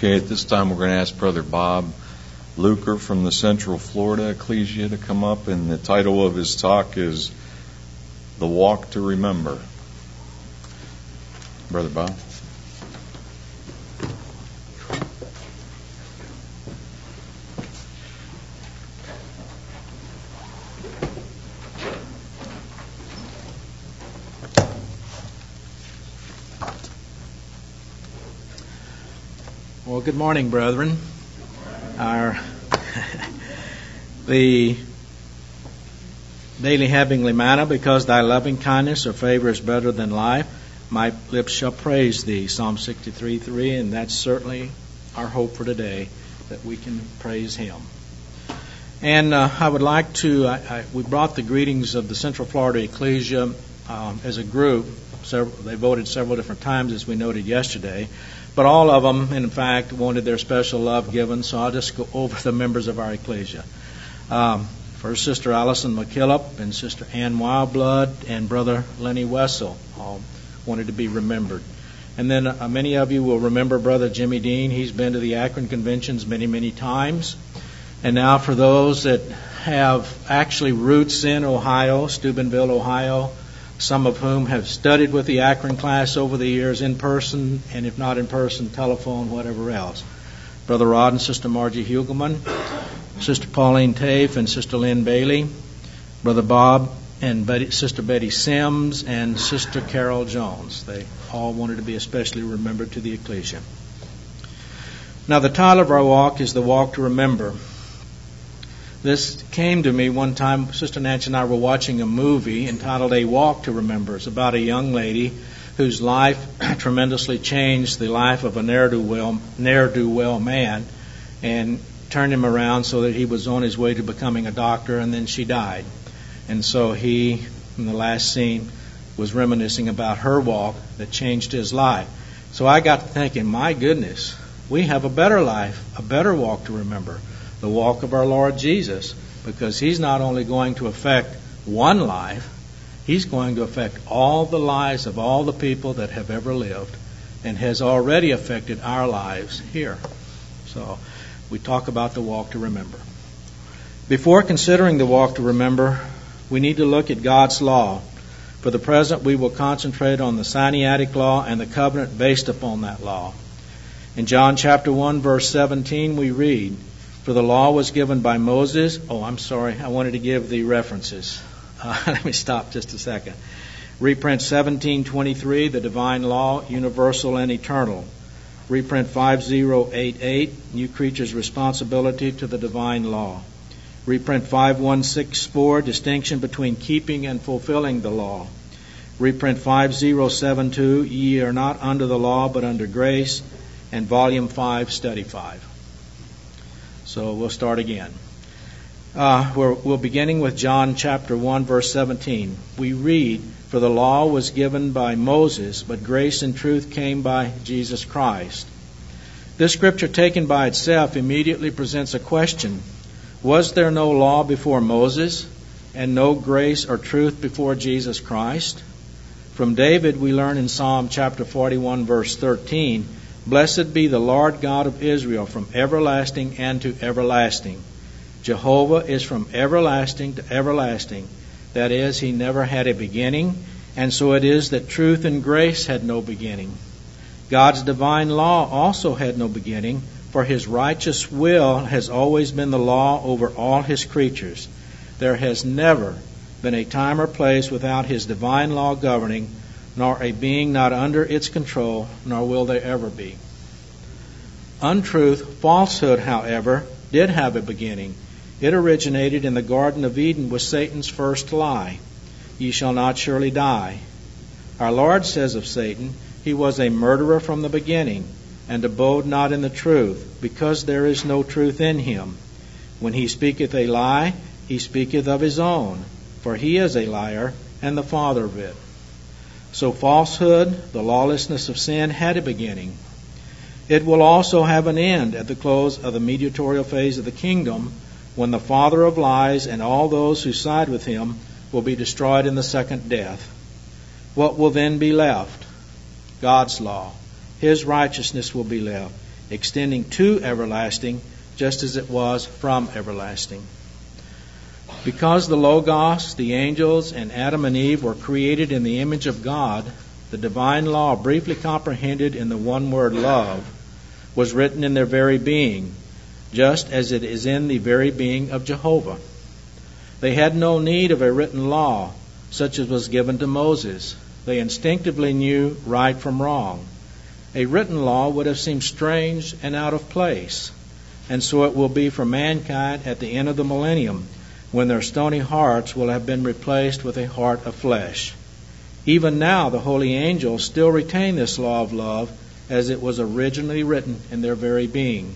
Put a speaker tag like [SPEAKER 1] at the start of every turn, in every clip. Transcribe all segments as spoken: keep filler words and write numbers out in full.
[SPEAKER 1] Okay, at this time we're going to ask Brother Bob Luker from the Central Florida Ecclesia to come up, and the title of his talk is The Walk to Remember. Brother Bob.
[SPEAKER 2] Well, good morning, brethren. Our the daily heavenly manna, because thy loving kindness or favor is better than life, my lips shall praise thee. Psalm sixty-three three, and that's certainly our hope for today, that we can praise him. And uh, I would like to, I, I, we brought the greetings of the Central Florida Ecclesia um, as a group. Several, they voted several different times, as we noted yesterday. But all of them, in fact, wanted their special love given, so I'll just go over the members of our ecclesia. Um, first, Sister Allison McKillop and Sister Ann Wildblood and Brother Lenny Wessel all wanted to be remembered. And then uh, many of you will remember Brother Jimmy Dean. He's been to the Akron conventions many, many times. And now for those that have actually roots in Ohio, Steubenville, Ohio, some of whom have studied with the Akron class over the years in person, and if not in person, telephone, whatever else. Brother Rod and Sister Margie Hugelman, Sister Pauline Tafe and Sister Lynn Bailey, Brother Bob and Betty, Sister Betty Sims, and Sister Carol Jones. They all wanted to be especially remembered to the ecclesia. Now, the title of our walk is The Walk to Remember. This came to me one time. Sister Nancy and I were watching a movie entitled A Walk to Remember. It's about a young lady whose life tremendously changed the life of a ne'er-do-well, ne'er-do-well man and turned him around so that he was on his way to becoming a doctor, and then she died. And so he, in the last scene, was reminiscing about her walk that changed his life. So I got to thinking, my goodness, we have a better life, a better walk to remember. The walk of our Lord Jesus, because he's not only going to affect one life, he's going to affect all the lives of all the people that have ever lived, and has already affected our lives here. So we talk about the walk to remember. Before considering the walk to remember, we need to look at God's law. For the present, we will concentrate on the Sinaitic law and the covenant based upon that law. In John chapter one, verse seventeen, we read, "For the law was given by Moses." Oh, I'm sorry. I wanted to give the references. Uh, let me stop just a second. Reprint seventeen twenty-three, the divine law, universal and eternal. Reprint five oh eight eight, new creature's responsibility to the divine law. Reprint five one six four, distinction between keeping and fulfilling the law. Reprint five oh seven two, ye are not under the law but under grace. And volume five, study five. So we'll start again. Uh, we're, we're beginning with John chapter one, verse seventeen. We read, "For the law was given by Moses, but grace and truth came by Jesus Christ." This scripture taken by itself immediately presents a question. Was there no law before Moses, and no grace or truth before Jesus Christ? From David we learn in Psalm chapter forty-one, verse thirteen, "Blessed be the Lord God of Israel from everlasting and to everlasting." Jehovah is from everlasting to everlasting. That is, he never had a beginning, and so it is that truth and grace had no beginning. God's divine law also had no beginning, for his righteous will has always been the law over all his creatures. There has never been a time or place without his divine law governing, nor a being not under its control, nor will there ever be. Untruth, falsehood, however, did have a beginning. It originated in the Garden of Eden with Satan's first lie, "Ye shall not surely die." Our Lord says of Satan, "He was a murderer from the beginning, and abode not in the truth, because there is no truth in him. When he speaketh a lie, he speaketh of his own, for he is a liar, and the father of it." So falsehood, the lawlessness of sin, had a beginning. It will also have an end at the close of the mediatorial phase of the kingdom, when the father of lies and all those who side with him will be destroyed in the second death. What will then be left? God's law. His righteousness will be left. extending to everlasting, just as it was from everlasting. Because the Logos, the angels, and Adam and Eve were created in the image of God, the divine law, briefly comprehended in the one word love, was written in their very being, just as it is in the very being of Jehovah. They had no need of a written law, such as was given to Moses. They instinctively knew right from wrong. A written law would have seemed strange and out of place, and so it will be for mankind at the end of the millennium, when their stony hearts will have been replaced with a heart of flesh. Even now, the holy angels still retain this law of love as it was originally written in their very being.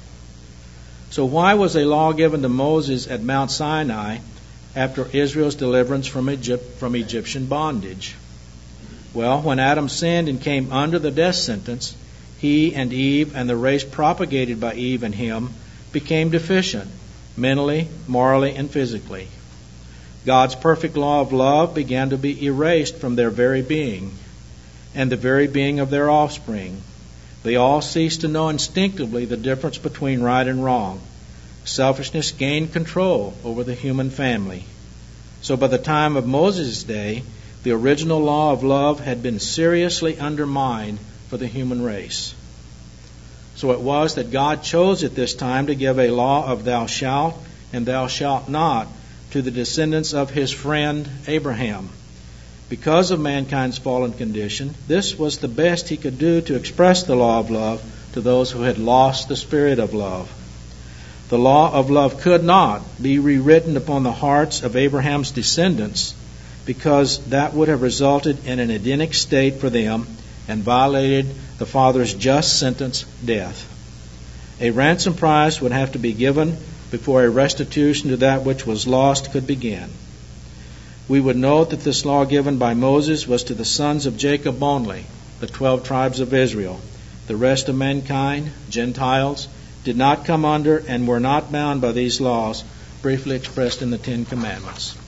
[SPEAKER 2] So why was a law given to Moses at Mount Sinai after Israel's deliverance from Egypt, from Egyptian bondage? Well, when Adam sinned and came under the death sentence, he and Eve and the race propagated by Eve and him became deficient, mentally, morally, and physically. God's perfect law of love began to be erased from their very being and the very being of their offspring. They all ceased to know instinctively the difference between right and wrong. Selfishness gained control over the human family. So by the time of Moses' day, the original law of love had been seriously undermined for the human race. So it was that God chose at this time to give a law of thou shalt and thou shalt not to the descendants of his friend Abraham. Because of mankind's fallen condition, this was the best he could do to express the law of love to those who had lost the spirit of love. The law of love could not be rewritten upon the hearts of Abraham's descendants, because that would have resulted in an Edenic state for them and violated the Father's just sentence, death. A ransom price would have to be given before a restitution to that which was lost could begin. We would note that this law given by Moses was to the sons of Jacob only, the twelve tribes of Israel. The rest of mankind, Gentiles, did not come under and were not bound by these laws, briefly expressed in the Ten Commandments.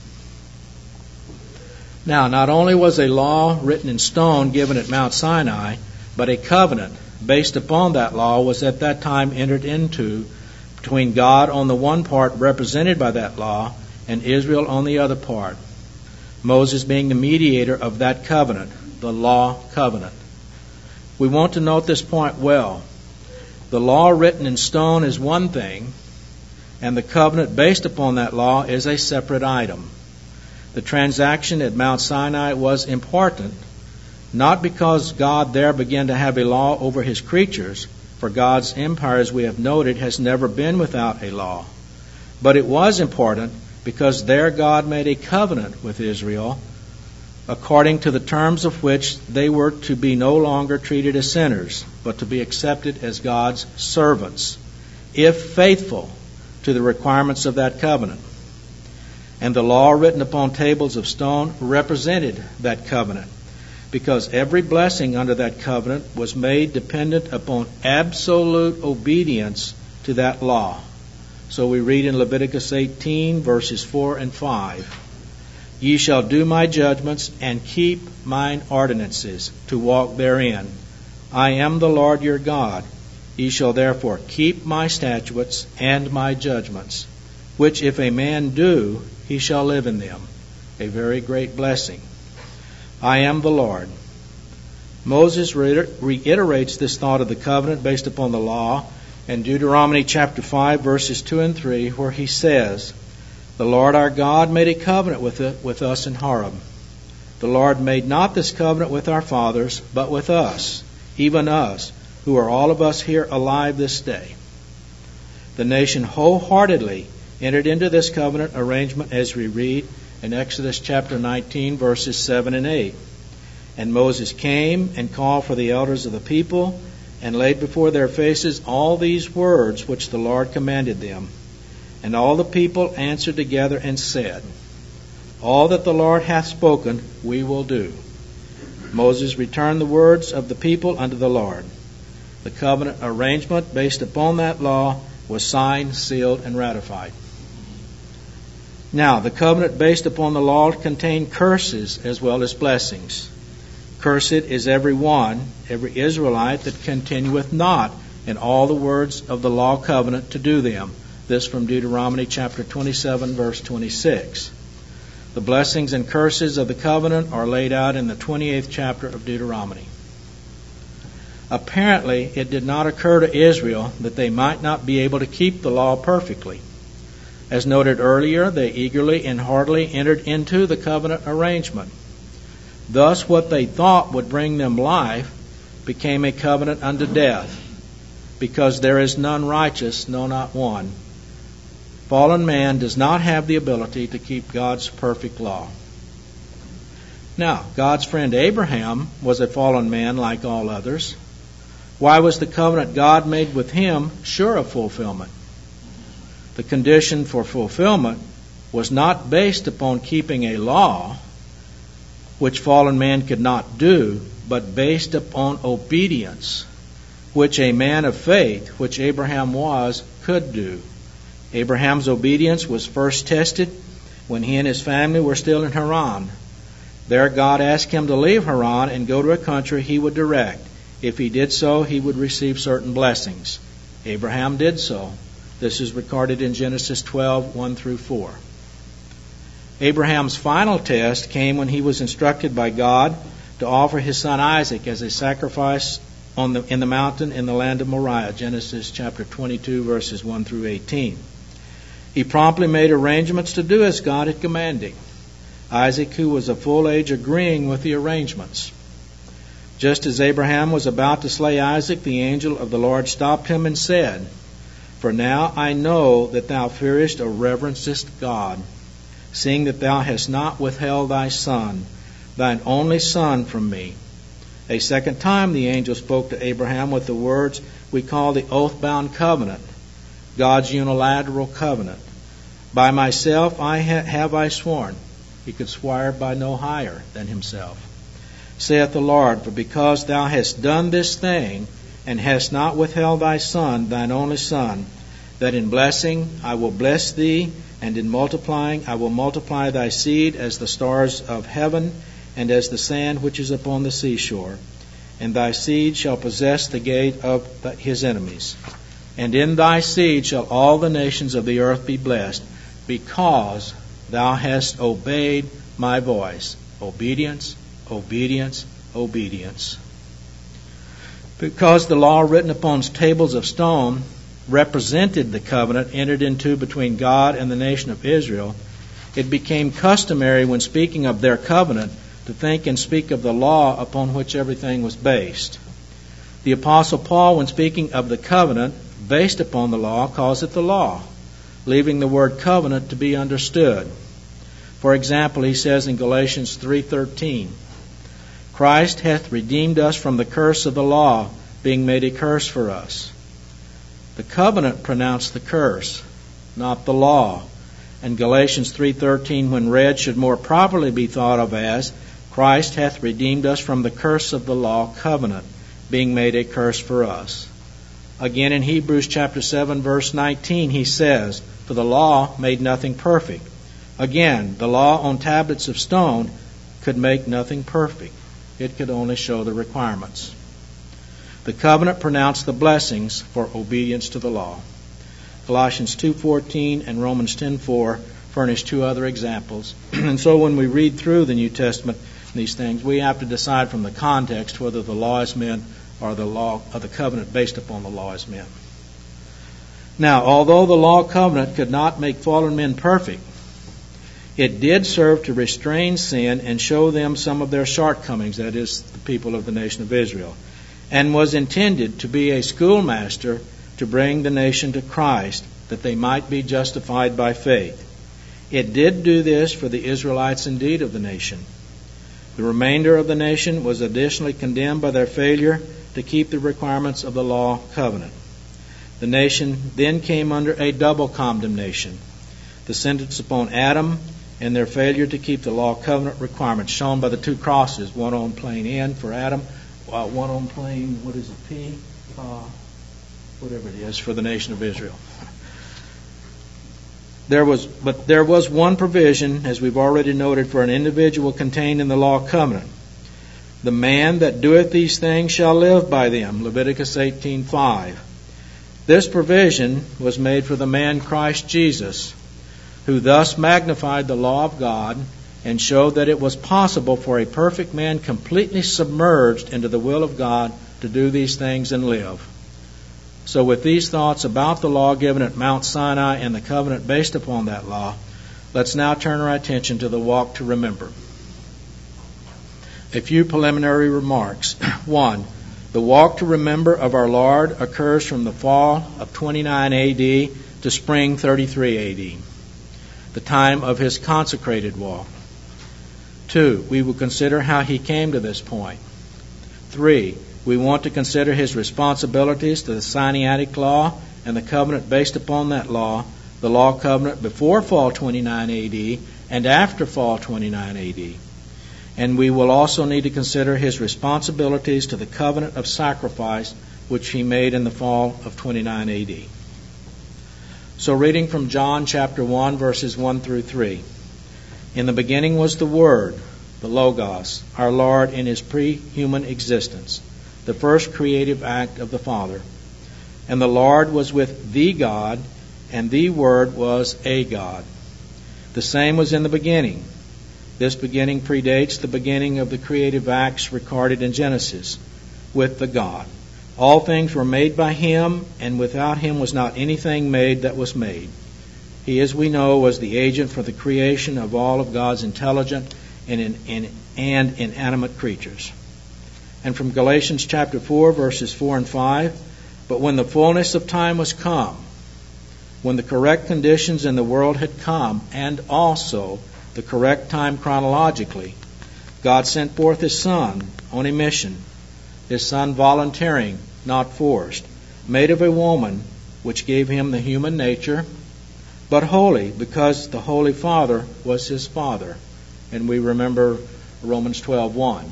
[SPEAKER 2] Now, not only was a law written in stone given at Mount Sinai, but a covenant based upon that law was at that time entered into between God on the one part represented by that law and Israel on the other part, Moses being the mediator of that covenant, the law covenant. We want to note this point well. The law written in stone is one thing, and the covenant based upon that law is a separate item. The transaction at Mount Sinai was important, not because God there began to have a law over his creatures, for God's empire, as we have noted, has never been without a law. But it was important because there God made a covenant with Israel, according to the terms of which they were to be no longer treated as sinners, but to be accepted as God's servants, if faithful to the requirements of that covenant. And the law written upon tables of stone represented that covenant, because every blessing under that covenant was made dependent upon absolute obedience to that law. So we read in Leviticus eighteen, verses four and five, Ye shall do my judgments and keep mine ordinances to walk therein. I am the Lord your God. Ye shall therefore keep my statutes and my judgments, which if a man do, he shall live in them. A very great blessing. I am the Lord. Moses reiterates this thought of the covenant based upon the law in Deuteronomy chapter five, verses two and three, where he says, The Lord our God made a covenant with, it, with us in Horeb. The Lord made not this covenant with our fathers, but with us, even us, who are all of us here alive this day. The nation wholeheartedly entered into this covenant arrangement, as we read in Exodus chapter nineteen, verses seven and eight. And Moses came and called for the elders of the people, and laid before their faces all these words which the Lord commanded them. And all the people answered together and said, All that the Lord hath spoken, we will do. Moses returned the words of the people unto the Lord. The covenant arrangement based upon that law was signed, sealed, and ratified. Now, the covenant based upon the law contained curses as well as blessings. Cursed is every one, every Israelite that continueth not in all the words of the law covenant to do them. This from Deuteronomy chapter twenty-seven, verse twenty-six. The blessings and curses of the covenant are laid out in the twenty-eighth chapter of Deuteronomy. Apparently, it did not occur to Israel that they might not be able to keep the law perfectly. As noted earlier, they eagerly and heartily entered into the covenant arrangement. Thus, what they thought would bring them life became a covenant unto death, because there is none righteous, no, not one. Fallen man does not have the ability to keep God's perfect law. Now, God's friend Abraham was a fallen man like all others. Why was the covenant God made with him sure of fulfillment? The condition for fulfillment was not based upon keeping a law, which fallen man could not do, but based upon obedience, which a man of faith, which Abraham was, could do. Abraham's obedience was first tested when he and his family were still in Haran. There God asked him to leave Haran and go to a country he would direct. If he did so, he would receive certain blessings. Abraham did so. This is recorded in Genesis twelve, one through four. Abraham's final test came when he was instructed by God to offer his son Isaac as a sacrifice on the, in the mountain in the land of Moriah, Genesis chapter twenty-two, verses one through eighteen. He promptly made arrangements to do as God had commanded. Isaac, who was of full age, agreeing with the arrangements. Just as Abraham was about to slay Isaac, the angel of the Lord stopped him and said, "For now I know that thou fearest or reverencest God, seeing that thou hast not withheld thy son, thine only son, from me." A second time the angel spoke to Abraham with the words we call the oath-bound covenant, God's unilateral covenant. "By myself I ha- have I sworn." He could swear by no higher than himself. "Saith the Lord, for because thou hast done this thing, and hast not withheld thy son, thine only son, that in blessing I will bless thee, and in multiplying I will multiply thy seed as the stars of heaven, and as the sand which is upon the seashore. And thy seed shall possess the gate of his enemies. And in thy seed shall all the nations of the earth be blessed, because thou hast obeyed my voice." Obedience, obedience, obedience. Because the law written upon tables of stone represented the covenant entered into between God and the nation of Israel, it became customary when speaking of their covenant to think and speak of the law upon which everything was based. The Apostle Paul, when speaking of the covenant based upon the law, calls it the law, leaving the word covenant to be understood. For example, he says in Galatians three thirteen, "Christ hath redeemed us from the curse of the law, being made a curse for us." The covenant pronounced the curse, not the law. And Galatians three thirteen, when read, should more properly be thought of as, "Christ hath redeemed us from the curse of the law covenant, being made a curse for us." Again in Hebrews chapter seven, verse nineteen, he says, "For the law made nothing perfect." Again, the law on tablets of stone could make nothing perfect. It could only show the requirements. The covenant pronounced the blessings for obedience to the law. Colossians two fourteen and Romans ten four furnish two other examples. And so when we read through the New Testament, these things, we have to decide from the context whether the law is meant or the law or the covenant based upon the law is meant. Now, although the law covenant could not make fallen men perfect, it did serve to restrain sin and show them some of their shortcomings, that is, the people of the nation of Israel, and was intended to be a schoolmaster to bring the nation to Christ, that they might be justified by faith. It did do this for the Israelites indeed of the nation. The remainder of the nation was additionally condemned by their failure to keep the requirements of the law covenant. The nation then came under a double condemnation: the sentence upon Adam and their failure to keep the law covenant requirements, shown by the two crosses, one on plane N for Adam, uh, one on plane, what is it, P? Uh, whatever it is, for the nation of Israel. There was, but there was one provision, as we've already noted, for an individual contained in the law covenant. "The man that doeth these things shall live by them," Leviticus eighteen five. This provision was made for the man Christ Jesus, who thus magnified the law of God and showed that it was possible for a perfect man completely submerged into the will of God to do these things and live. So with these thoughts about the law given at Mount Sinai and the covenant based upon that law, let's now turn our attention to the walk to remember. A few preliminary remarks. One, the walk to remember of our Lord occurs from the fall of twenty-nine A D to spring thirty-three A D, the time of his consecrated walk. Two, we will consider how he came to this point. Three, we want to consider his responsibilities to the Sinaitic law and the covenant based upon that law, the law covenant before fall twenty-nine A D and after fall twenty-nine A D. And we will also need to consider his responsibilities to the covenant of sacrifice which he made in the fall of twenty-nine A D. So reading from John chapter one, verses one through three. In the beginning was the Word, the Logos, our Lord in his pre-human existence, the first creative act of the Father. And the Lord was with the God, and the Word was a God. The same was in the beginning. This beginning predates the beginning of the creative acts recorded in Genesis with the God. All things were made by him, and without him was not anything made that was made. He, as we know, was the agent for the creation of all of God's intelligent and, in, in, and inanimate creatures. And from Galatians chapter four, verses four and five, but when the fullness of time was come, when the correct conditions in the world had come, and also the correct time chronologically, God sent forth his Son on a mission, his Son volunteering, not forced, made of a woman, which gave him the human nature, but holy, because the Holy Father was his Father. And we remember Romans twelve one.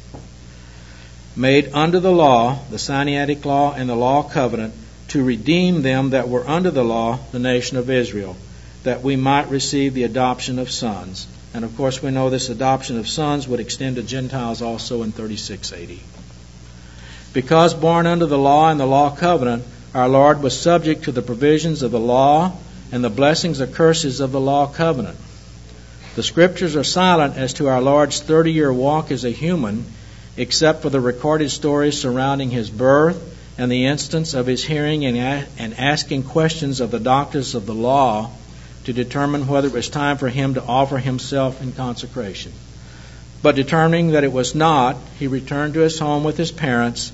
[SPEAKER 2] Made under the law, the Sinaitic law and the law covenant, to redeem them that were under the law, the nation of Israel, that we might receive the adoption of sons. And of course we know this adoption of sons would extend to Gentiles also in thirty-six A D. Because born under the law and the law covenant, our Lord was subject to the provisions of the law and the blessings or curses of the law covenant. The Scriptures are silent as to our Lord's thirty-year walk as a human, except for the recorded stories surrounding his birth and the instance of his hearing and, a- and asking questions of the doctors of the law to determine whether it was time for him to offer himself in consecration. But determining that it was not, he returned to his home with his parents,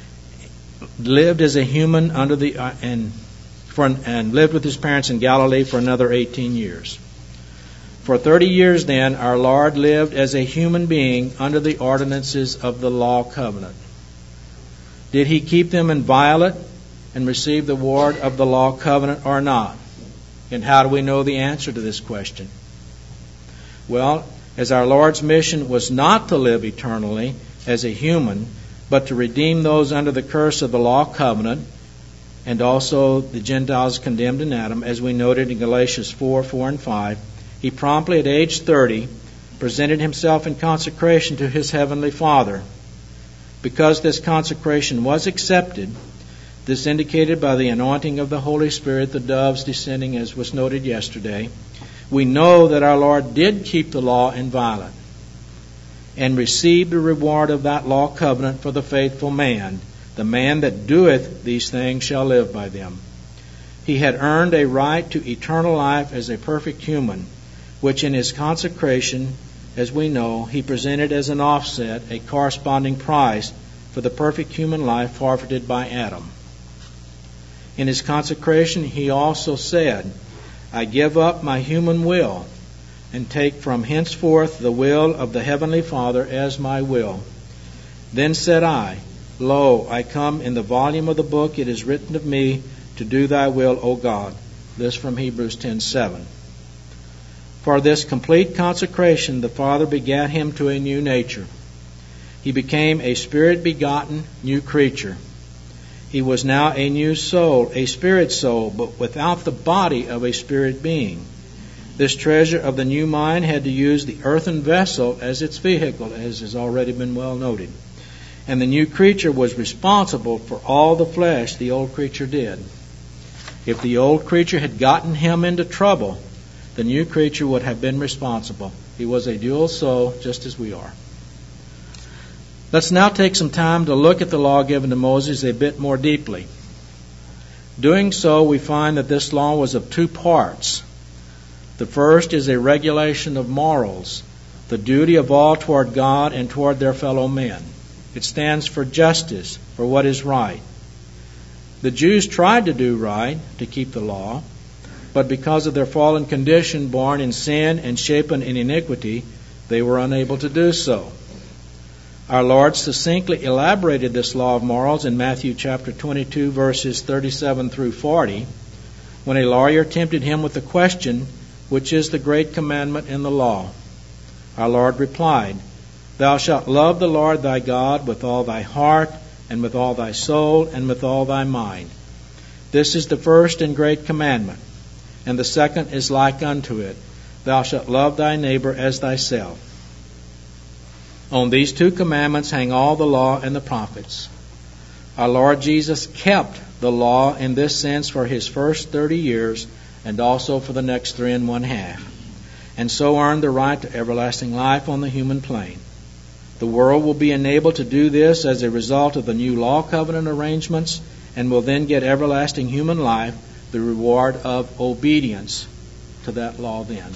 [SPEAKER 2] lived as a human under the uh, and for and lived with his parents in Galilee for another eighteen years. For thirty years then, our Lord lived as a human being under the ordinances of the law covenant. Did he keep them inviolate and receive the reward of the law covenant or not? And how do we know the answer to this question? Well, as our Lord's mission was not to live eternally as a human, but to redeem those under the curse of the law covenant, and also the Gentiles condemned in Adam, as we noted in Galatians four, four and five, he promptly at age thirty presented himself in consecration to his heavenly Father. Because this consecration was accepted, this indicated by the anointing of the Holy Spirit, the doves descending as was noted yesterday, we know that our Lord did keep the law inviolate and received the reward of that law covenant for the faithful man. The man that doeth these things shall live by them. He had earned a right to eternal life as a perfect human, which in his consecration, as we know, he presented as an offset, a corresponding price for the perfect human life forfeited by Adam. In his consecration, he also said, I give up my human will and take from henceforth the will of the heavenly Father as my will. Then said I, Lo, I come in the volume of the book, it is written of me to do thy will, O God. This from Hebrews ten seven. For this complete consecration, the Father begat him to a new nature. He became a spirit-begotten new creature. He was now a new soul, a spirit soul, but without the body of a spirit being. This treasure of the new mind had to use the earthen vessel as its vehicle, as has already been well noted. And the new creature was responsible for all the flesh the old creature did. If the old creature had gotten him into trouble, the new creature would have been responsible. He was a dual soul, just as we are. Let's now take some time to look at the law given to Moses a bit more deeply. Doing so, we find that this law was of two parts. The first is a regulation of morals, the duty of all toward God and toward their fellow men. It stands for justice, for what is right. The Jews tried to do right, to keep the law, but because of their fallen condition, born in sin and shapen in iniquity, they were unable to do so. Our Lord succinctly elaborated this law of morals in Matthew chapter twenty-two, verses thirty-seven through forty, when a lawyer tempted him with the question, "Which is the great commandment in the law?" Our Lord replied, "Thou shalt love the Lord thy God with all thy heart, and with all thy soul, and with all thy mind. This is the first and great commandment. And the second is like unto it, Thou shalt love thy neighbor as thyself. On these two commandments hang all the law and the prophets." Our Lord Jesus kept the law in this sense for his first thirty years, and also for the next three and one half, and so earned the right to everlasting life on the human plane. The world will be enabled to do this as a result of the new law covenant arrangements, and will then get everlasting human life, the reward of obedience to that law then.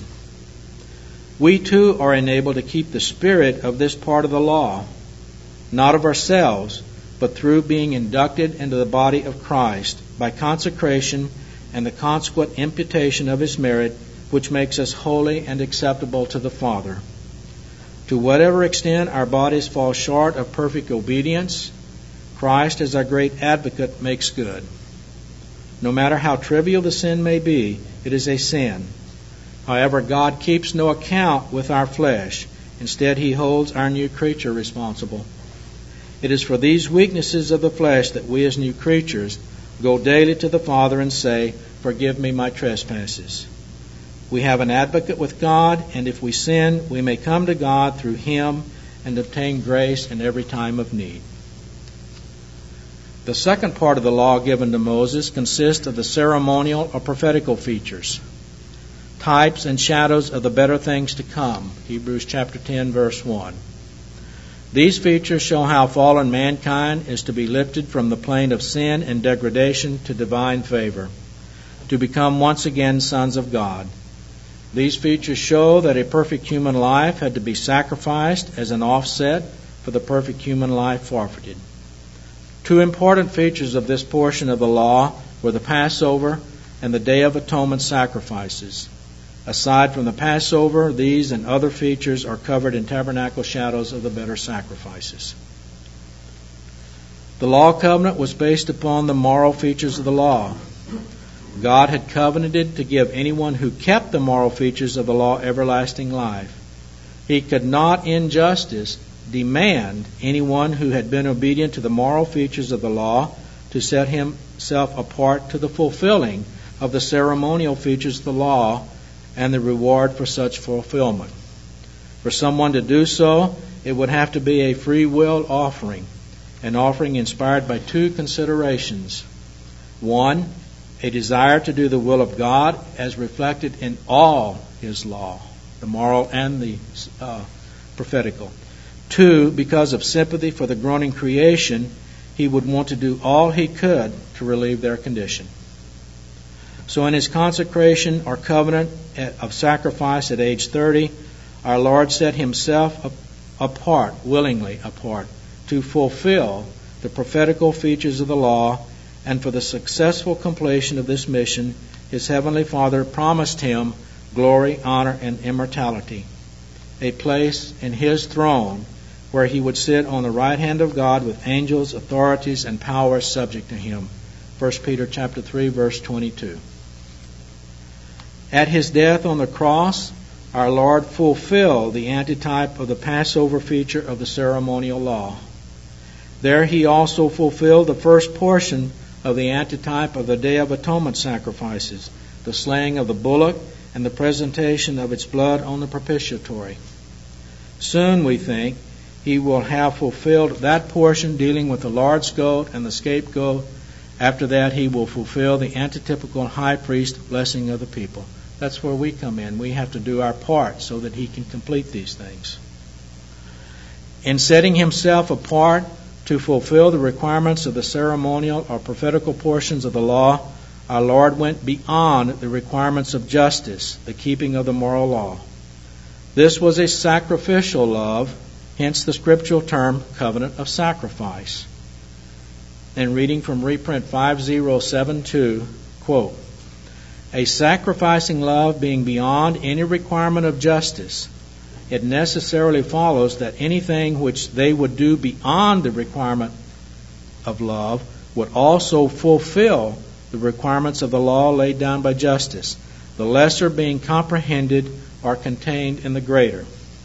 [SPEAKER 2] We too are enabled to keep the spirit of this part of the law, not of ourselves, but through being inducted into the body of Christ by consecration and the consequent imputation of his merit, which makes us holy and acceptable to the Father. To whatever extent our bodies fall short of perfect obedience, Christ as our great advocate makes good. No matter how trivial the sin may be, it is a sin. However, God keeps no account with our flesh. Instead, he holds our new creature responsible. It is for these weaknesses of the flesh that we as new creatures go daily to the Father and say, "Forgive me my trespasses." We have an advocate with God, and if we sin, we may come to God through him and obtain grace in every time of need. The second part of the law given to Moses consists of the ceremonial or prophetical features, types and shadows of the better things to come. Hebrews chapter ten, verse one. These features show how fallen mankind is to be lifted from the plane of sin and degradation to divine favor, to become once again sons of God. These features show that a perfect human life had to be sacrificed as an offset for the perfect human life forfeited. Two important features of this portion of the law were the Passover and the Day of Atonement sacrifices. Aside from the Passover, these and other features are covered in tabernacle shadows of the better sacrifices. The law covenant was based upon the moral features of the law. God had covenanted to give anyone who kept the moral features of the law everlasting life. He could not, in justice, demand anyone who had been obedient to the moral features of the law to set himself apart to the fulfilling of the ceremonial features of the law and the reward for such fulfillment. For someone to do so, it would have to be a free will offering, an offering inspired by two considerations. One, a desire to do the will of God as reflected in all his law, the moral and the uh, prophetical. Two, because of sympathy for the groaning creation, he would want to do all he could to relieve their condition. So in his consecration or covenant of sacrifice at age thirty, our Lord set himself apart, willingly apart, to fulfill the prophetical features of the law, and for the successful completion of this mission, his heavenly Father promised him glory, honor, and immortality, a place in his throne where he would sit on the right hand of God with angels, authorities, and powers subject to him. First Peter chapter three, verse twenty-two. At his death on the cross, our Lord fulfilled the antitype of the Passover feature of the ceremonial law. There he also fulfilled the first portion of the antitype of the Day of Atonement sacrifices, the slaying of the bullock and the presentation of its blood on the propitiatory. Soon, we think, he will have fulfilled that portion dealing with the Lord's goat and the scapegoat After that, he will fulfill the antitypical high priest blessing of the people. That's where we come in. We have to do our part so that he can complete these things. In setting himself apart to fulfill the requirements of the ceremonial or prophetical portions of the law, our Lord went beyond the requirements of justice, the keeping of the moral law. This was a sacrificial love, hence the scriptural term covenant of sacrifice. And reading from reprint five oh seven two, quote, a sacrificing love being beyond any requirement of justice, it necessarily follows that anything which they would do beyond the requirement of love would also fulfill the requirements of the law laid down by justice, the lesser being comprehended or contained in the greater.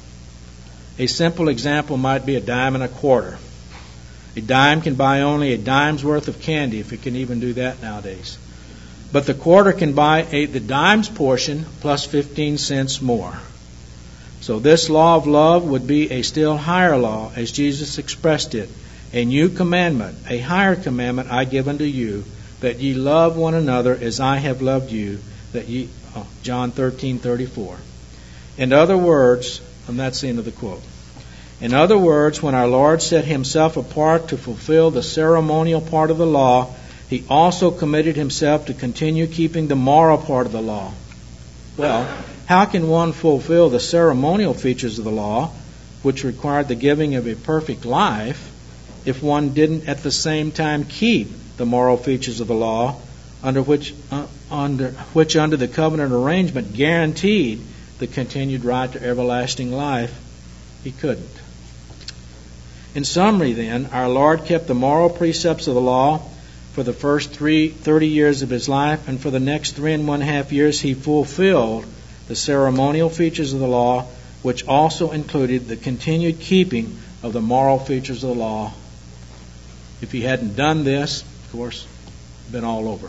[SPEAKER 2] A simple example might be a dime and a quarter. A dime can buy only a dime's worth of candy, if it can even do that nowadays. But the quarter can buy a, the dime's portion plus fifteen cents more. So this law of love would be a still higher law, as Jesus expressed it. A new commandment, a higher commandment I give unto you, that ye love one another as I have loved you, that ye, oh, John thirteen thirty-four. In other words, and that's the end of the quote. In other words, when our Lord set himself apart to fulfill the ceremonial part of the law, he also committed himself to continue keeping the moral part of the law. Well, how can one fulfill the ceremonial features of the law, which required the giving of a perfect life, if one didn't at the same time keep the moral features of the law, under which, uh, under, which under the covenant arrangement guaranteed the continued right to everlasting life? He couldn't. In summary, then, our Lord kept the moral precepts of the law for the first three, thirty years of his life, and for the next three and one half years he fulfilled the ceremonial features of the law, which also included the continued keeping of the moral features of the law. If he hadn't done this, of course, it'd been all over.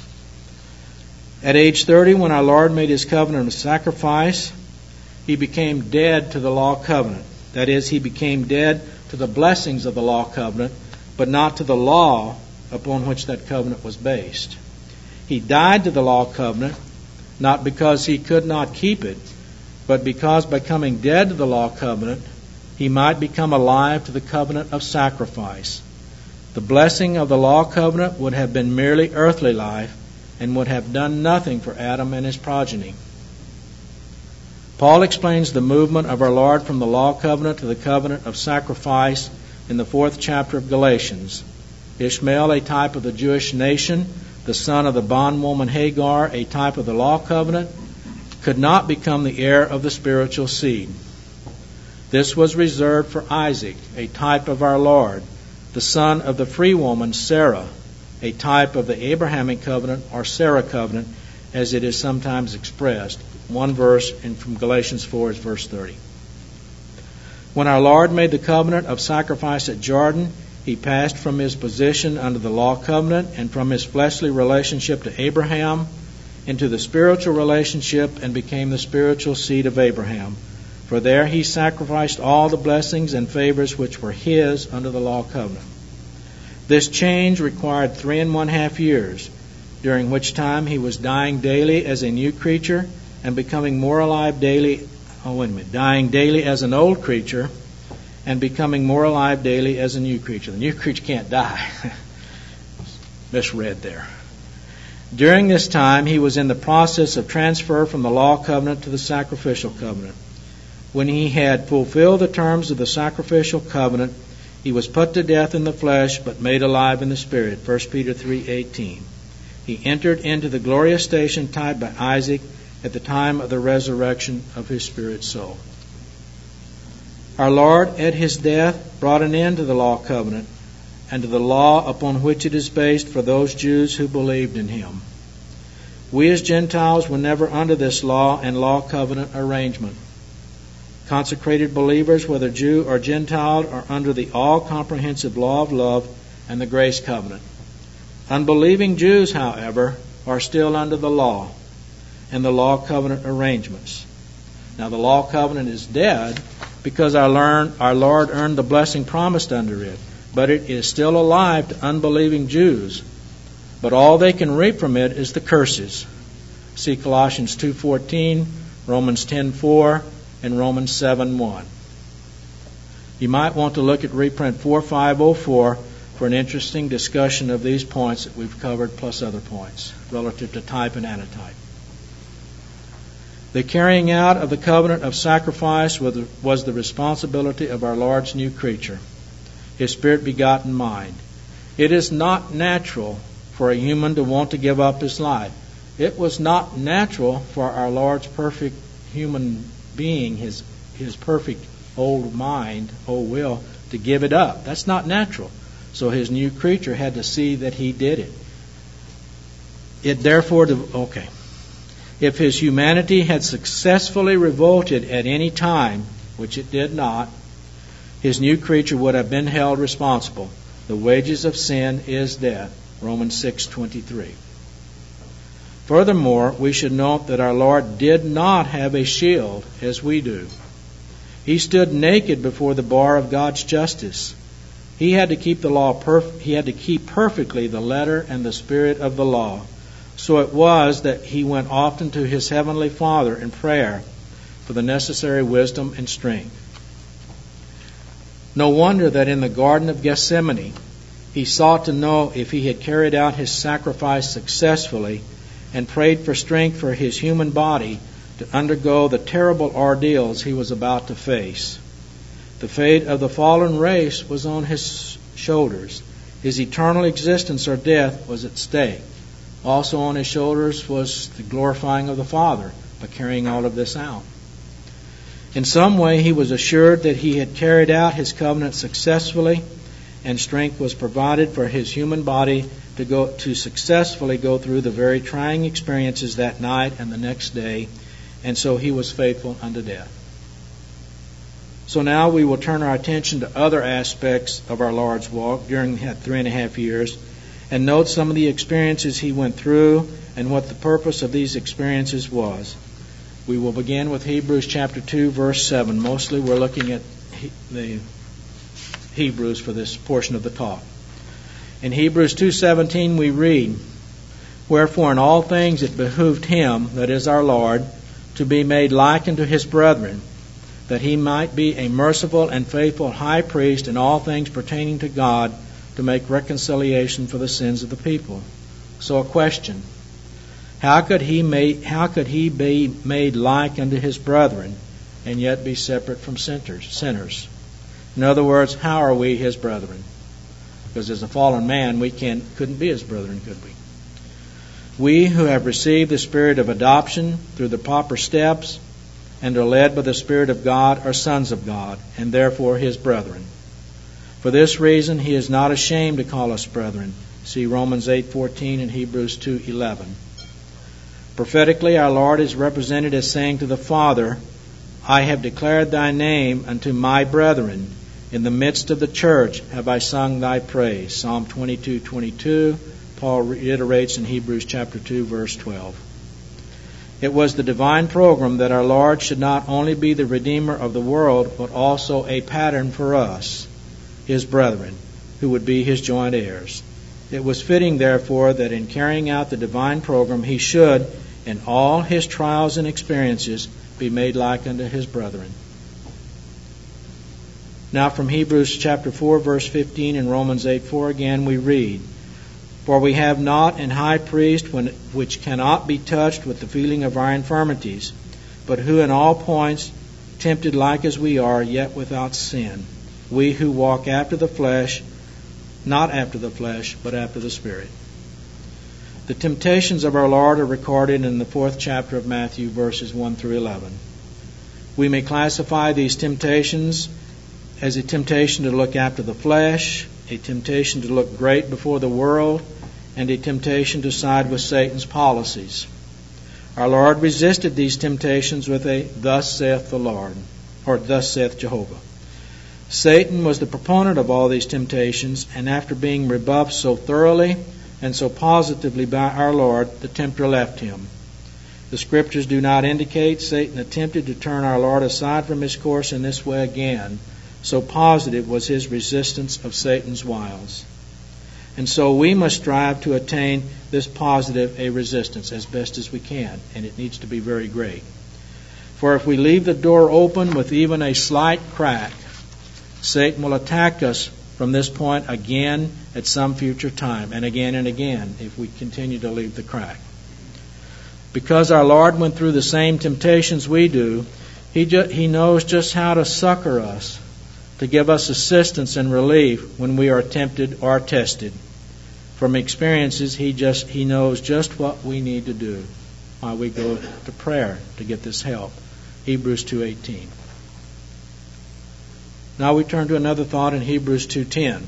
[SPEAKER 2] At age thirty, when our Lord made his covenant of sacrifice, he became dead to the law covenant. That is, he became dead to the blessings of the law covenant, but not to the law upon which that covenant was based. He died to the law covenant, not because he could not keep it, but because by coming dead to the law covenant, he might become alive to the covenant of sacrifice. The blessing of the law covenant would have been merely earthly life and would have done nothing for Adam and his progeny. Paul explains the movement of our Lord from the law covenant to the covenant of sacrifice in the fourth chapter of Galatians. Ishmael, a type of the Jewish nation, the son of the bondwoman Hagar, a type of the law covenant, could not become the heir of the spiritual seed. This was reserved for Isaac, a type of our Lord, the son of the free woman Sarah, a type of the Abrahamic covenant or Sarah covenant, as it is sometimes expressed. One verse in from Galatians four is verse thirty. When our Lord made the covenant of sacrifice at Jordan, he passed from his position under the law covenant and from his fleshly relationship to Abraham into the spiritual relationship and became the spiritual seed of Abraham. For there he sacrificed all the blessings and favors which were his under the law covenant. This change required three and one half years, during which time he was dying daily as a new creature and becoming more alive daily, oh wait a minute, dying daily as an old creature and becoming more alive daily as a new creature. The new creature can't die. Misread there. During this time, he was in the process of transfer from the law covenant to the sacrificial covenant. When he had fulfilled the terms of the sacrificial covenant, he was put to death in the flesh, but made alive in the spirit. First Peter three eighteen. He entered into the glorious station typed by Isaac at the time of the resurrection of his spirit soul. Our Lord, at his death, brought an end to the law covenant and to the law upon which it is based for those Jews who believed in him. We as Gentiles were never under this law and law covenant arrangement. Consecrated believers, whether Jew or Gentile, are under the all-comprehensive law of love and the grace covenant. Unbelieving Jews, however, are still under the law and the law covenant arrangements. Now, the law covenant is dead because our, learn, our Lord earned the blessing promised under it, but it is still alive to unbelieving Jews but all they can reap from it is the curses. See Colossians two fourteen, Romans ten four, and Romans seven one. You might want to look at reprint four five oh four for an interesting discussion of these points that we've covered, plus other points relative to type and antitype. The carrying out of the covenant of sacrifice was the responsibility of our Lord's new creature, His Spirit-begotten mind. It is not natural for a human to want to give up his life. It was not natural for our Lord's perfect human being, His, his perfect old mind, old will, to give it up. That's not natural. So His new creature had to see that He did it. It therefore, okay. If His humanity had successfully revolted at any time, which it did not, His new creature would have been held responsible. The wages of sin is death. Romans six twenty-three. Furthermore, we should note that our Lord did not have a shield as we do. He stood naked before the bar of God's justice. He had to keep the law perf- he had to keep perfectly the letter and the spirit of the law. So it was that He went often to His heavenly Father in prayer for the necessary wisdom and strength. No wonder that in the Garden of Gethsemane He sought to know if He had carried out His sacrifice successfully and prayed for strength for His human body to undergo the terrible ordeals He was about to face. The fate of the fallen race was on His shoulders. His eternal existence or death was at stake. Also on His shoulders was the glorifying of the Father by carrying all of this out. In some way, He was assured that He had carried out His covenant successfully, and strength was provided for His human body to go to successfully go through the very trying experiences that night and the next day, and so He was faithful unto death. So now we will turn our attention to other aspects of our Lord's walk during that three and a half years and note some of the experiences He went through and what the purpose of these experiences was. We will begin with Hebrews chapter two, verse seven. Mostly we're looking at the Hebrews for this portion of the talk. In Hebrews two seventeen we read, "Wherefore in all things it behooved Him, that is our Lord, to be made like unto His brethren, that He might be a merciful and faithful high priest in all things pertaining to God, to make reconciliation for the sins of the people." So a question: How could he make, how could he be made like unto his brethren and yet be separate from sinners? In other words, how are we His brethren? Because as a fallen man, we can't, couldn't be His brethren, could we? We who have received the Spirit of adoption through the proper steps and are led by the Spirit of God are sons of God, and therefore His brethren. For this reason He is not ashamed to call us brethren. See Romans eight fourteen and Hebrews two eleven. Prophetically, our Lord is represented as saying to the Father, "I have declared Thy name unto my brethren. In the midst of the church have I sung Thy praise." Psalm twenty-two twenty-two. Paul reiterates in Hebrews chapter two, verse twelve. It was the divine program that our Lord should not only be the Redeemer of the world, but also a pattern for us, His brethren, who would be His joint heirs. It was fitting, therefore, that in carrying out the divine program, He should, in all His trials and experiences, be made like unto His brethren. Now from Hebrews chapter four, verse fifteen, and Romans eight four again, we read, "For we have not an high priest when, which cannot be touched with the feeling of our infirmities, but who in all points tempted like as we are, yet without sin. We who walk after the flesh, not after the flesh, but after the Spirit." The temptations of our Lord are recorded in the fourth chapter of Matthew, verses one through eleven. We may classify these temptations as a temptation to look after the flesh, a temptation to look great before the world, and a temptation to side with Satan's policies. Our Lord resisted these temptations with a "Thus saith the Lord," or "Thus saith Jehovah." Satan was the proponent of all these temptations, and after being rebuffed so thoroughly and so positively by our Lord, the tempter left Him. The Scriptures do not indicate Satan attempted to turn our Lord aside from His course in this way again. So positive was His resistance of Satan's wiles. And so we must strive to attain this positive a resistance as best as we can, and it needs to be very great. For if we leave the door open with even a slight crack, Satan will attack us from this point again at some future time, and again and again if we continue to leave the crack. Because our Lord went through the same temptations we do, He, ju- he knows just how to succor us, to give us assistance and relief when we are tempted or tested. From experiences, he just he knows just what we need to do while we go to prayer to get this help. Hebrews two eighteen. Now we turn to another thought in Hebrews two ten.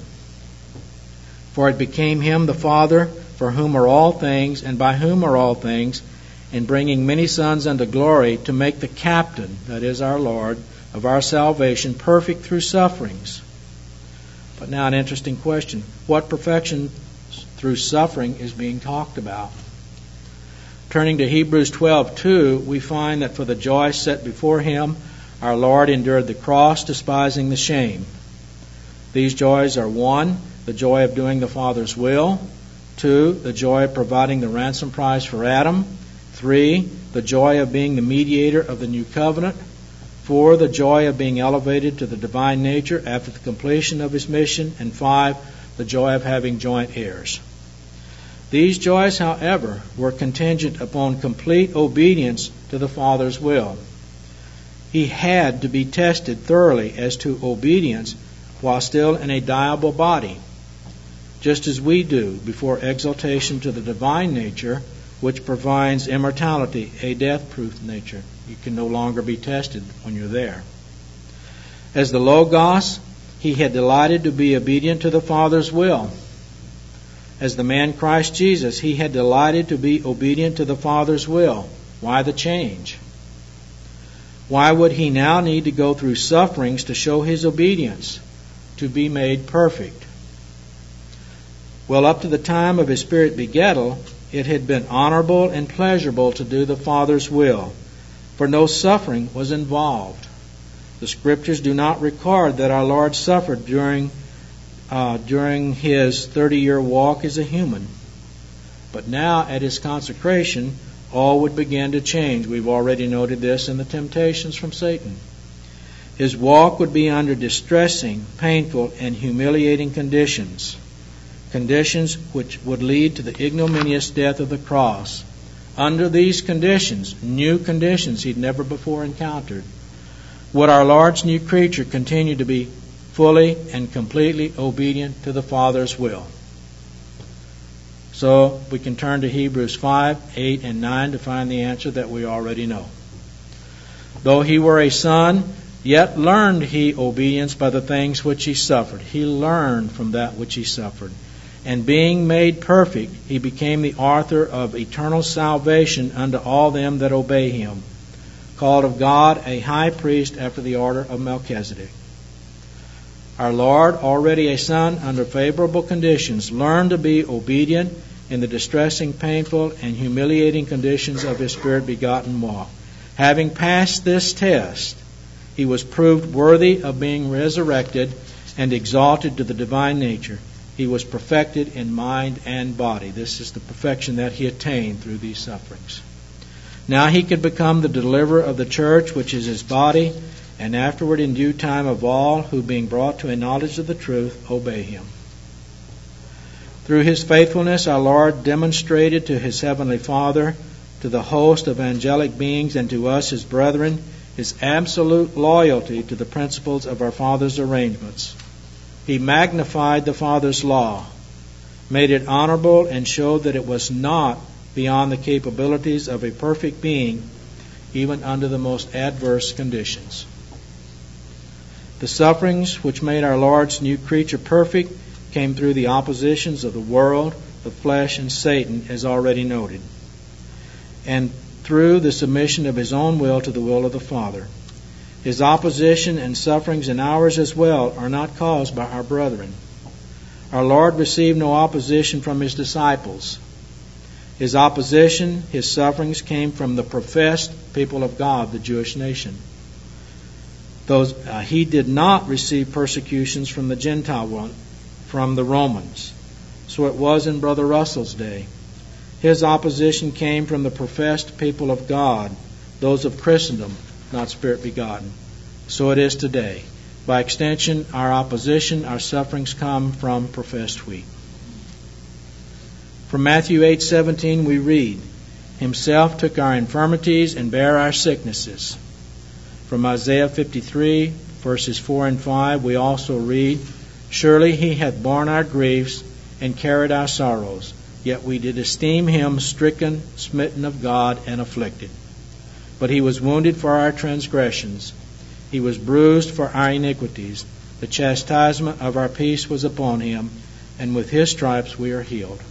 [SPEAKER 2] For it became him, the Father, for whom are all things, and by whom are all things, in bringing many sons unto glory, to make the captain, that is our Lord, of our salvation, perfect through sufferings. But now an interesting question. What perfection through suffering is being talked about? Turning to Hebrews twelve two, we find that for the joy set before him, our Lord endured the cross, despising the shame. These joys are: one, the joy of doing the Father's will; two, the joy of providing the ransom price for Adam; three, the joy of being the mediator of the new covenant; four, the joy of being elevated to the divine nature after the completion of his mission; and five, the joy of having joint heirs. These joys, however, were contingent upon complete obedience to the Father's will. He had to be tested thoroughly as to obedience while still in a diable body, just as we do before exaltation to the divine nature, which provides immortality, a death-proof nature. You can no longer be tested when you're there. As the Logos, he had delighted to be obedient to the Father's will. As the man Christ Jesus, he had delighted to be obedient to the Father's will. Why the change? Why would he now need to go through sufferings to show his obedience, to be made perfect? Well, up to the time of his spirit begettal, it had been honorable and pleasurable to do the Father's will, for no suffering was involved. The Scriptures do not record that our Lord suffered during uh, during his thirty-year walk as a human. But now, at his consecration, all would begin to change. We've already noted this in the temptations from Satan. His walk would be under distressing, painful, and humiliating conditions. Conditions which would lead to the ignominious death of the cross. Under these conditions, new conditions he'd never before encountered, would our Lord's new creature continue to be fully and completely obedient to the Father's will. So we can turn to Hebrews five, eight, and nine to find the answer that we already know. Though he were a son, yet learned he obedience by the things which he suffered. He learned from that which he suffered. And being made perfect, he became the author of eternal salvation unto all them that obey him, called of God a high priest after the order of Melchizedek. Our Lord, already a son under favorable conditions, learned to be obedient in the distressing, painful, and humiliating conditions of his Spirit-begotten walk. Having passed this test, he was proved worthy of being resurrected and exalted to the divine nature. He was perfected in mind and body. This is the perfection that he attained through these sufferings. Now he could become the deliverer of the church, which is his body, and afterward in due time of all who, being brought to a knowledge of the truth, obey him. Through his faithfulness, our Lord demonstrated to his heavenly Father, to the host of angelic beings, and to us, his brethren, his absolute loyalty to the principles of our Father's arrangements. He magnified the Father's law, made it honorable, and showed that it was not beyond the capabilities of a perfect being, even under the most adverse conditions. The sufferings which made our Lord's new creature perfect came through the oppositions of the world, the flesh, and Satan, as already noted, and through the submission of his own will to the will of the Father. His opposition and sufferings, and ours as well, are not caused by our brethren. Our Lord received no opposition from his disciples. His opposition, his sufferings, came from the professed people of God, the Jewish nation. Those, uh, he did not receive persecutions from the Gentile one, from the Romans. So it was in Brother Russell's day. His opposition came from the professed people of God, those of Christendom, not Spirit begotten. So it is today. By extension, our opposition, our sufferings come from professed wheat. From Matthew eight seventeen we read, Himself took our infirmities and bare our sicknesses. From Isaiah fifty-three, verses four and five, we also read, Surely He hath borne our griefs and carried our sorrows, yet we did esteem Him stricken, smitten of God, and afflicted. But He was wounded for our transgressions, He was bruised for our iniquities. The chastisement of our peace was upon Him, and with His stripes we are healed.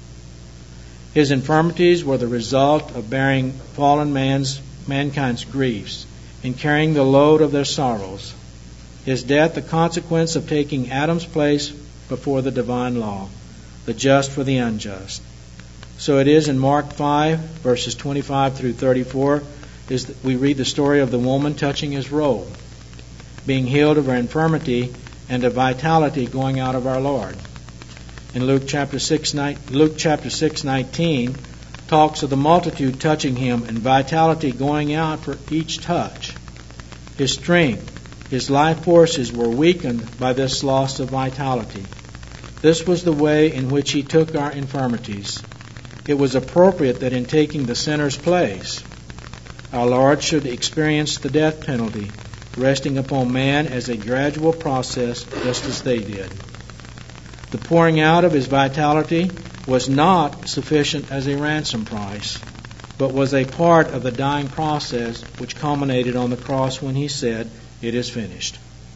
[SPEAKER 2] His infirmities were the result of bearing fallen man's mankind's griefs and carrying the load of their sorrows. His death, the consequence of taking Adam's place before the divine law, the just for the unjust. So it is in Mark five, verses twenty-five through thirty-four, is that we read the story of the woman touching His robe, being healed of her infirmity and of vitality going out of our Lord. In Luke chapter six, Luke chapter six nineteen talks of the multitude touching Him and vitality going out for each touch. His strength, His life forces were weakened by this loss of vitality. This was the way in which He took our infirmities. It was appropriate that in taking the sinner's place, our Lord should experience the death penalty, resting upon man as a gradual process, just as they did. The pouring out of His vitality was not sufficient as a ransom price, but was a part of the dying process which culminated on the cross when He said, It is finished.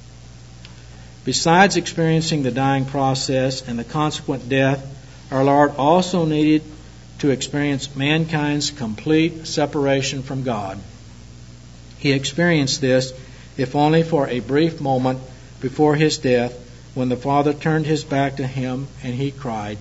[SPEAKER 2] Besides experiencing the dying process and the consequent death, our Lord also needed to experience mankind's complete separation from God. He experienced this, if only for a brief moment before His death, when the Father turned His back to Him and He cried,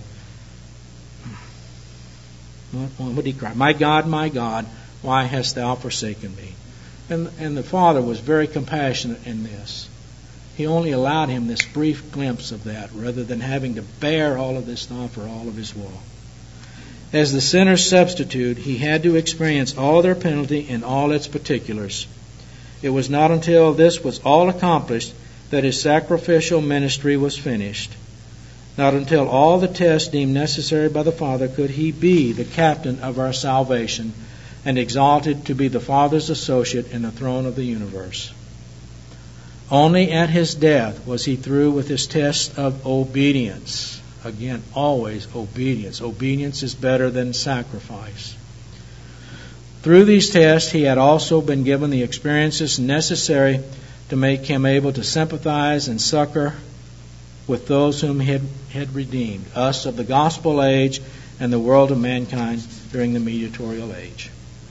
[SPEAKER 2] what did He cry? My God, my God, why hast Thou forsaken me? And, and the Father was very compassionate in this. He only allowed Him this brief glimpse of that, rather than having to bear all of this stuff for all of His woe. As the sinner's substitute, He had to experience all their penalty in all its particulars. It was not until this was all accomplished that His sacrificial ministry was finished. Not until all the tests deemed necessary by the Father could He be the captain of our salvation and exalted to be the Father's associate in the throne of the universe. Only at His death was He through with His test of obedience. Again, always obedience. Obedience is better than sacrifice. Through these tests, He had also been given the experiences necessary to make Him able to sympathize and succor with those whom He had, had redeemed, us of the gospel age and the world of mankind during the mediatorial age.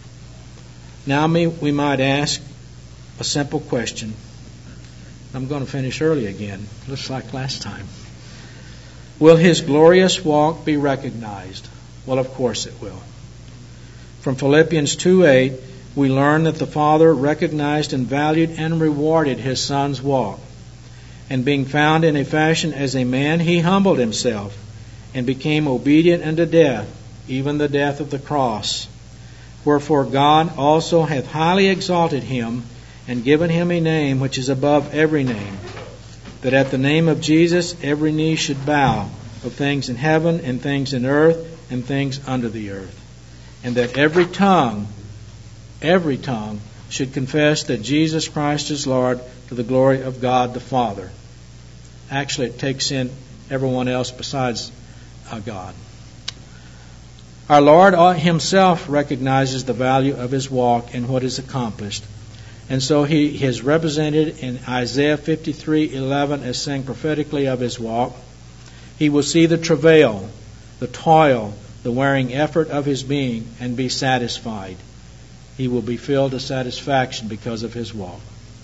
[SPEAKER 2] Now we might ask a simple question. I'm going to finish early again, just like last time. Will His glorious walk be recognized? Well, of course it will. From Philippians two eight, we learn that the Father recognized and valued and rewarded His Son's walk. And being found in a fashion as a man, He humbled Himself and became obedient unto death, even the death of the cross. Wherefore God also hath highly exalted Him and given Him a name which is above every name, that at the name of Jesus every knee should bow, of things in heaven and things in earth and things under the earth, and that every tongue Every tongue should confess that Jesus Christ is Lord, to the glory of God the Father. Actually, it takes in everyone else besides uh, God. Our Lord Himself recognizes the value of His walk and what is accomplished. And so He is represented in Isaiah fifty-three eleven as saying prophetically of His walk. He will see the travail, the toil, the wearing effort of His being, and be satisfied. He will be filled to satisfaction because of His walk.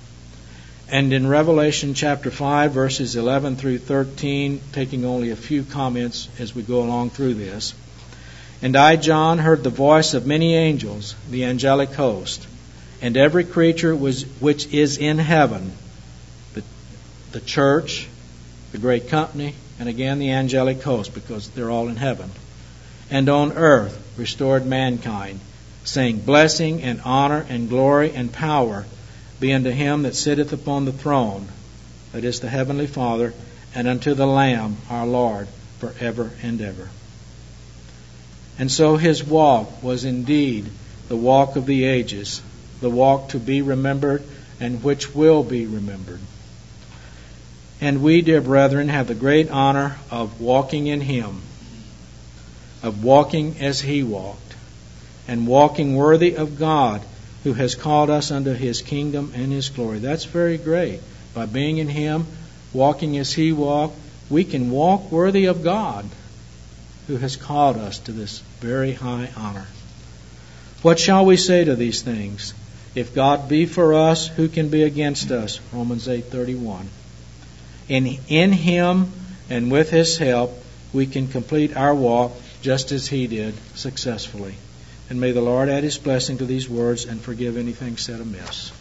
[SPEAKER 2] And in Revelation chapter five, verses eleven through thirteen, taking only a few comments as we go along through this. And I, John, heard the voice of many angels, the angelic host, and every creature was, which is in heaven, the, the church, the great company, and again the angelic host, because they're all in heaven, and on earth restored mankind, saying, Blessing and honor and glory and power be unto him that sitteth upon the throne, that is the heavenly Father, and unto the Lamb our Lord, forever and ever. And so his walk was indeed the walk of the ages, the walk to be remembered and which will be remembered. And we, dear brethren, have the great honor of walking in him, of walking as he walked, and walking worthy of God, who has called us unto his kingdom and his glory. That's very great. By being in him, walking as he walked, we can walk worthy of God, who has called us to this very high honor. What shall we say to these things? If God be for us, who can be against us? Romans eight thirty-one. In, in him and with his help, we can complete our walk just as he did successfully. And may the Lord add his blessing to these words and forgive anything said amiss.